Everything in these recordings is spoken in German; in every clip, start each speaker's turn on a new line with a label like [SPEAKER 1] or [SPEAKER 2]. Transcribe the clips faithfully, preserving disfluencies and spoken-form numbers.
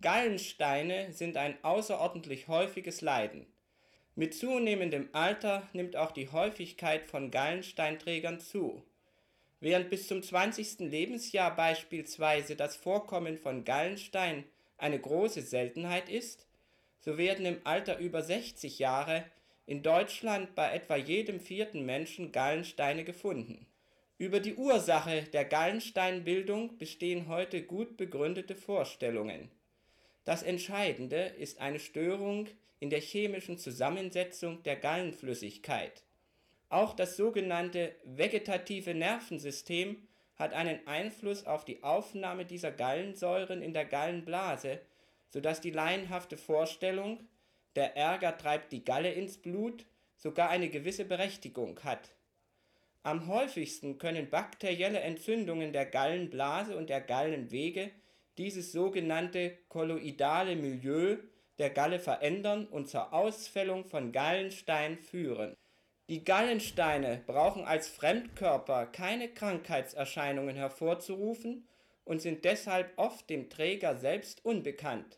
[SPEAKER 1] Gallensteine sind ein außerordentlich häufiges Leiden. Mit zunehmendem Alter nimmt auch die Häufigkeit von Gallensteinträgern zu. Während bis zum zwanzigsten Lebensjahr beispielsweise das Vorkommen von Gallenstein eine große Seltenheit ist, so werden im Alter über sechzig Jahre in Deutschland bei etwa jedem vierten Menschen Gallensteine gefunden. Über die Ursache der Gallensteinbildung bestehen heute gut begründete Vorstellungen. Das Entscheidende ist eine Störung in der chemischen Zusammensetzung der Gallenflüssigkeit. Auch das sogenannte vegetative Nervensystem hat einen Einfluss auf die Aufnahme dieser Gallensäuren in der Gallenblase, sodass die laienhafte Vorstellung, der Ärger treibt die Galle ins Blut, sogar eine gewisse Berechtigung hat. Am häufigsten können bakterielle Entzündungen der Gallenblase und der Gallenwege dieses sogenannte kolloidale Milieu der Galle verändern und zur Ausfällung von Gallenstein führen. Die Gallensteine brauchen als Fremdkörper keine Krankheitserscheinungen hervorzurufen und sind deshalb oft dem Träger selbst unbekannt.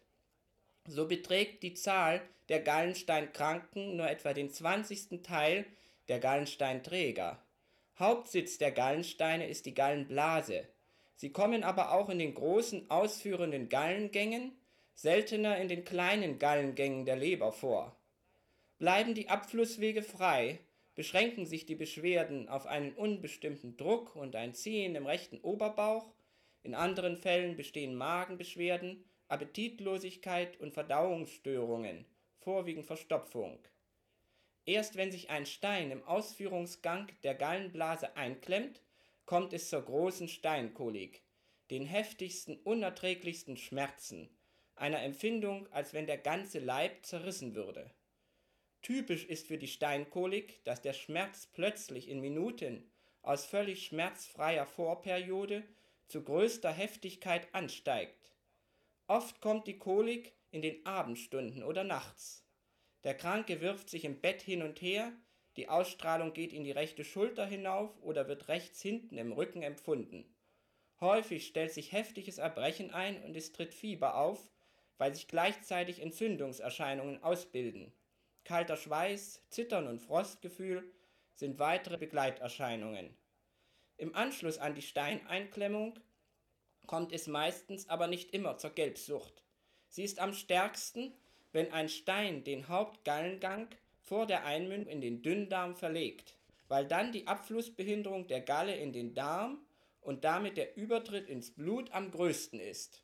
[SPEAKER 1] So beträgt die Zahl der Gallensteinkranken nur etwa den zwanzigsten Teil der Gallensteinträger. Hauptsitz der Gallensteine ist die Gallenblase. Sie kommen aber auch in den großen ausführenden Gallengängen, seltener in den kleinen Gallengängen der Leber vor. Bleiben die Abflusswege frei, beschränken sich die Beschwerden auf einen unbestimmten Druck und ein Ziehen im rechten Oberbauch, in anderen Fällen bestehen Magenbeschwerden, Appetitlosigkeit und Verdauungsstörungen, vorwiegend Verstopfung. Erst wenn sich ein Stein im Ausführungsgang der Gallenblase einklemmt, kommt es zur großen Steinkolik, den heftigsten, unerträglichsten Schmerzen, einer Empfindung, als wenn der ganze Leib zerrissen würde. Typisch ist für die Steinkolik, dass der Schmerz plötzlich in Minuten aus völlig schmerzfreier Vorperiode zu größter Heftigkeit ansteigt. Oft kommt die Kolik in den Abendstunden oder nachts. Der Kranke wirft sich im Bett hin und her, die Ausstrahlung geht in die rechte Schulter hinauf oder wird rechts hinten im Rücken empfunden. Häufig stellt sich heftiges Erbrechen ein und es tritt Fieber auf, weil sich gleichzeitig Entzündungserscheinungen ausbilden. Kalter Schweiß, Zittern und Frostgefühl sind weitere Begleiterscheinungen. Im Anschluss an die Steineinklemmung kommt es meistens aber nicht immer zur Gelbsucht. Sie ist am stärksten, wenn ein Stein den Hauptgallengang vor der Einmündung in den Dünndarm verlegt, weil dann die Abflussbehinderung der Galle in den Darm und damit der Übertritt ins Blut am größten ist.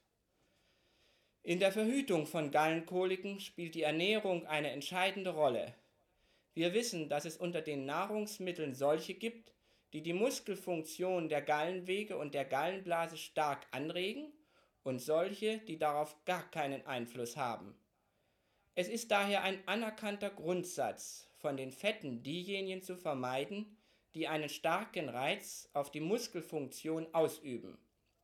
[SPEAKER 1] In der Verhütung von Gallenkoliken spielt die Ernährung eine entscheidende Rolle. Wir wissen, dass es unter den Nahrungsmitteln solche gibt, die die Muskelfunktion der Gallenwege und der Gallenblase stark anregen und solche, die darauf gar keinen Einfluss haben. Es ist daher ein anerkannter Grundsatz, von den Fetten diejenigen zu vermeiden, die einen starken Reiz auf die Muskelfunktion ausüben.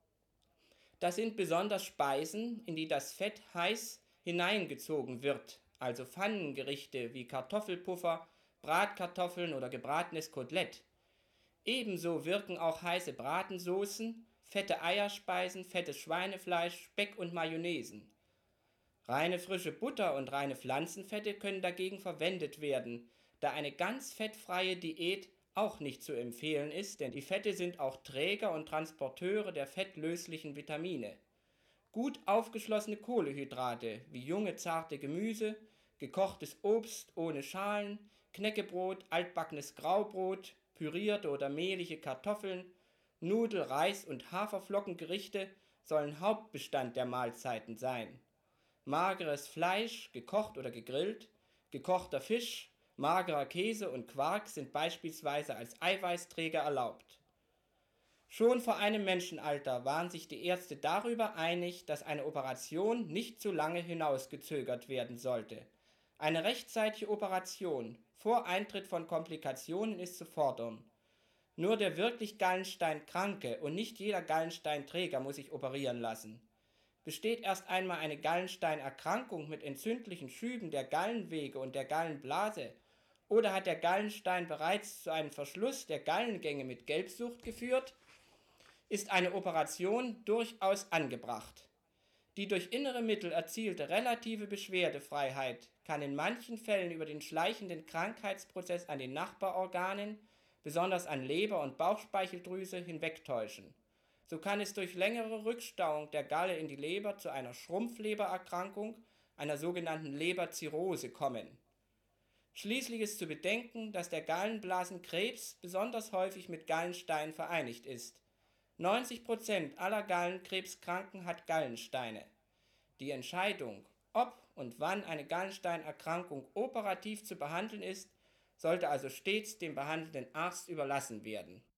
[SPEAKER 1] Das sind besonders Speisen, in die das Fett heiß hineingezogen wird, also Pfannengerichte wie Kartoffelpuffer, Bratkartoffeln oder gebratenes Kotelett. Ebenso wirken auch heiße Bratensoßen, fette Eierspeisen, fettes Schweinefleisch, Speck und Mayonnaisen. Reine frische Butter und reine Pflanzenfette können dagegen verwendet werden, da eine ganz fettfreie Diät auch nicht zu empfehlen ist, denn die Fette sind auch Träger und Transporteure der fettlöslichen Vitamine. Gut aufgeschlossene Kohlenhydrate wie junge zarte Gemüse, gekochtes Obst ohne Schalen, Knäckebrot, altbackenes Graubrot, pürierte oder mehlige Kartoffeln, Nudel-, Reis- und Haferflockengerichte sollen Hauptbestand der Mahlzeiten sein. Mageres Fleisch, gekocht oder gegrillt, gekochter Fisch, magerer Käse und Quark sind beispielsweise als Eiweißträger erlaubt. Schon vor einem Menschenalter waren sich die Ärzte darüber einig, dass eine Operation nicht zu lange hinausgezögert werden sollte. Eine rechtzeitige Operation vor Eintritt von Komplikationen ist zu fordern. Nur der wirklich Gallensteinkranke und nicht jeder Gallensteinträger muss sich operieren lassen. Besteht erst einmal eine Gallensteinerkrankung mit entzündlichen Schüben der Gallenwege und der Gallenblase oder hat der Gallenstein bereits zu einem Verschluss der Gallengänge mit Gelbsucht geführt, ist eine Operation durchaus angebracht. Die durch innere Mittel erzielte relative Beschwerdefreiheit kann in manchen Fällen über den schleichenden Krankheitsprozess an den Nachbarorganen, besonders an Leber und Bauchspeicheldrüse, hinwegtäuschen. So kann es durch längere Rückstauung der Galle in die Leber zu einer Schrumpflebererkrankung, einer sogenannten Leberzirrhose, kommen. Schließlich ist zu bedenken, dass der Gallenblasenkrebs besonders häufig mit Gallensteinen vereinigt ist. neunzig Prozent aller Gallenkrebskranken hat Gallensteine. Die Entscheidung, ob und wann eine Gallensteinerkrankung operativ zu behandeln ist, sollte also stets dem behandelnden Arzt überlassen werden.